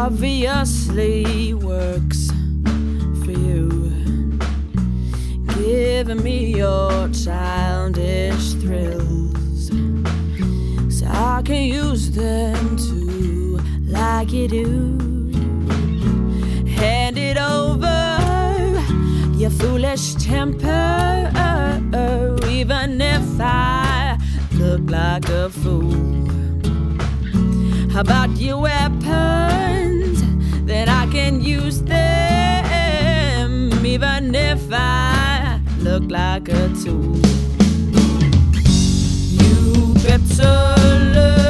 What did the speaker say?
obviously works for you, giving me your childish thrills, so I can use them too, like you do. Hand it over your foolish temper, even if I look like a fool. How about your weapons? Then I can use them, even if I look like a tool. You better learn